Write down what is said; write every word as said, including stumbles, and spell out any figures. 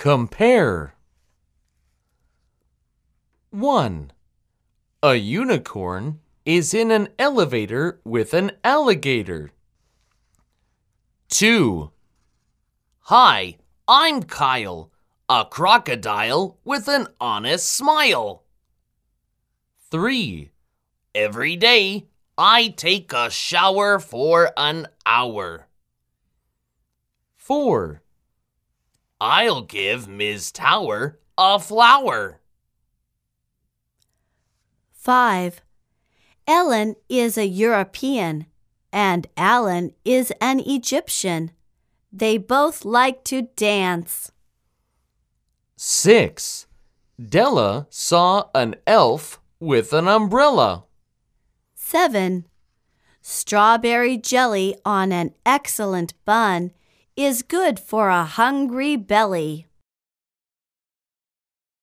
Compare. one. A unicorn is in an elevator with an alligator. two. Hi, I'm Kyle, a crocodile with an honest smile. three. Every day, I take a shower for an hour. four. I'll give Miz Tower a flower. five. Ellen is a European, and Alan is an Egyptian. They both like to dance. six. Della saw an elf with an umbrella. seven. Strawberry jelly on an excellent bun is good for a hungry belly.